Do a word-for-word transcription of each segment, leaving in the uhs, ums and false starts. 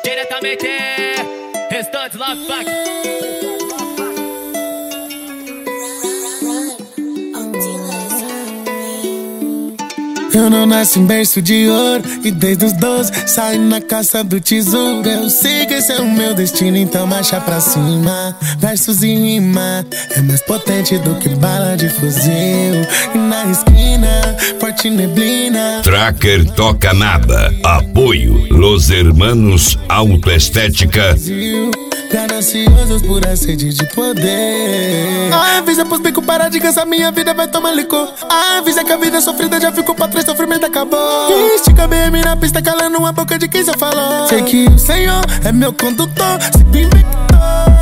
Diretamente, Restantes Love Pack. Eu não nasci em berço de ouro e desde os doze saí na caça do tesouro. Eu sei que esse é o meu destino, então marcha pra cima. Versos e rima é mais potente do que bala de fuzil. E na esquina, forte neblina. Tracker toca nada. Apoio Los Hermanos Autoestética. Gananciosos por a sede de poder. Avisa pros bicos parar de cansar, minha vida vai tomar licor. Avisa que a vida sofrida já ficou pra trás, sofrimento acabou. Estica B M na pista, calando a boca de quem só falou. Sei que o Senhor é meu condutor, se invictou.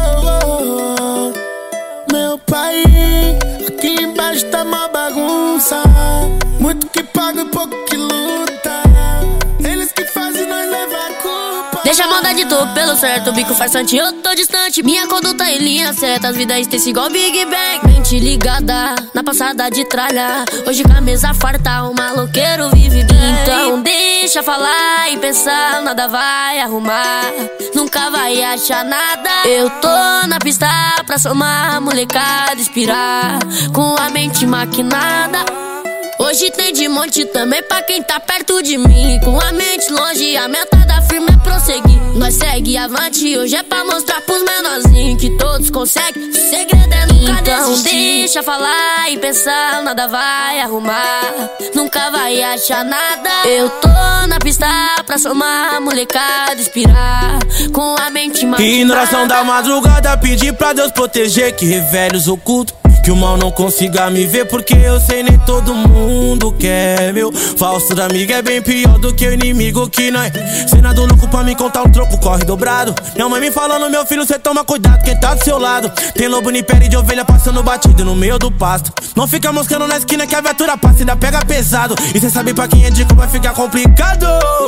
Meu pai, aqui embaixo tá uma bagunça. Muito que paga e pouco que luta. Eles que fazem nós levar a culpa. Deixa a maldade tô pelo certo, o bico farsante, eu tô distante. Minha conduta em linha certa, as vidas extensas igual Big Bang. Mente ligada, na passada de tralha. Hoje com a mesa farta, o maloqueiro vive bem. Então deixa falar e pensar, nada vai arrumar. Nunca vai achar nada. Eu tô na pista pra somar, molecada inspirar. Com a mente maquinada. Hoje tem de monte também pra quem tá perto de mim. Com a mente longe, a meta da firma é prosseguir. Nós segue avante, hoje é pra mostrar pros menorzinhos que todos conseguem, o segredo é nunca então desistir. Deixa falar e pensar, nada vai arrumar. Nunca vai achar nada. Eu tô na pista pra somar, molecada inspirar. Com a mente maquinada. E na oração da madrugada pedir pra Deus proteger, que revele os ocultos, que o mal não consiga me ver, porque eu sei nem todo mundo quer meu. Falso da amiga é bem pior do que o inimigo que nós. Cena do louco pra me contar um troco, corre dobrado. Minha mãe me falando, meu filho, cê toma cuidado, quem tá do seu lado. Tem lobo em pele de ovelha passando batido no meio do pasto. Não fica moscando na esquina que a viatura passa e ainda pega pesado. E cê sabe pra quem é dica vai ficar complicado.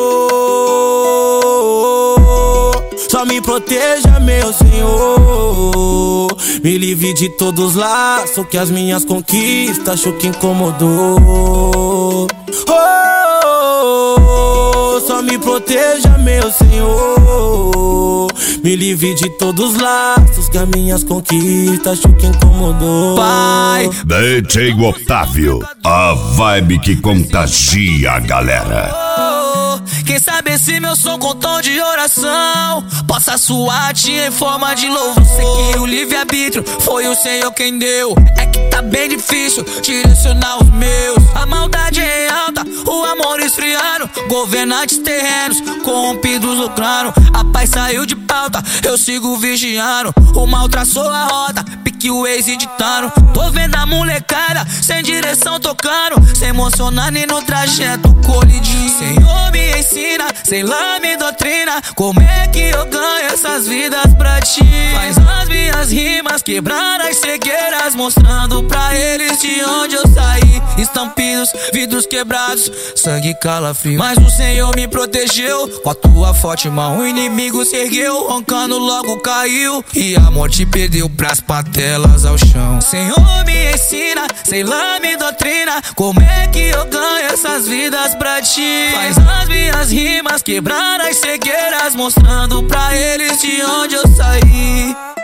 Só me proteja, meu Senhor. Me livre de todos os laços que as minhas conquistas achou que incomodou. Oh, só me proteja, meu Senhor. Me livre de todos os laços que as minhas conquistas achou que incomodou. Pai, D J Otávio, a vibe que contagia a galera. Quem sabe esse meu som com tom de oração possa suar-te em forma de louvor. Sei que o livre-arbítrio foi o Senhor quem deu. É que tá bem difícil direcionar os meus. A maldade é alta, o amor esfriando. Governantes terrenos, corrompidos lucrando. A paz saiu de pauta, eu sigo vigiando. O mal traçou a rota, pique o ex ditando. Tô vendo a molecada sem direção tocando, se emocionando e no trajeto colidindo. Senhor me ensina, sei lá me doutrina, como é que eu ganho essas vidas pra ti. Faz as minhas rimas quebrar as cegueiras, mostrando pra eles de onde eu saí. Estampidos, vidros quebrados, sangue calafrio. Mas o Senhor me protegeu, com a tua forte mão o inimigo se ergueu, roncando logo caiu, e a morte perdeu pras patelas ao chão. Senhor me ensina, sei lá me doutrina, como é que eu ganho essas vidas pra ti. Faz as minhas rimas quebrar as cegueiras, mostrando pra eles de onde eu saí.